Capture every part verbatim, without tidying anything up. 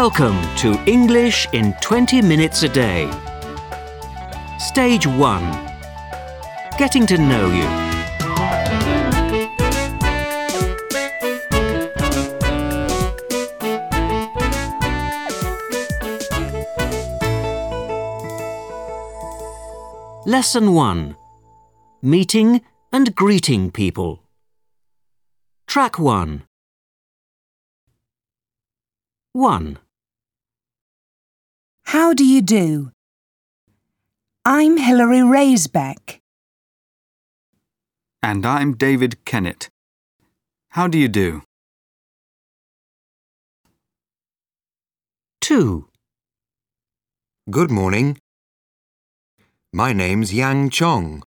Welcome to English in twenty minutes a day. Stage one. Getting to know you. Lesson one. Meeting and greeting people. Track one. one. How do you do? I'm Hilary Raisbeck. And I'm David Kennett. How do you do? two. Good morning. My name's Yang Chong.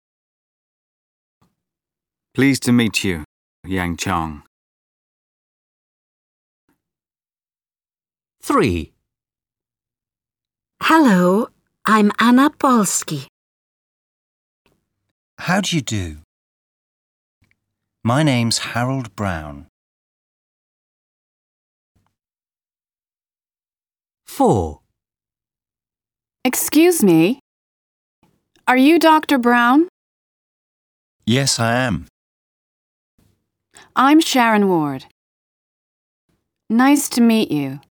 Pleased to meet you, Yang Chong. three. Hello, I'm Anna Polski. How do you do? My name's Harold Brown. four. Excuse me, are you Doctor Brown? Yes, I am. I'm Sharon Ward. Nice to meet you.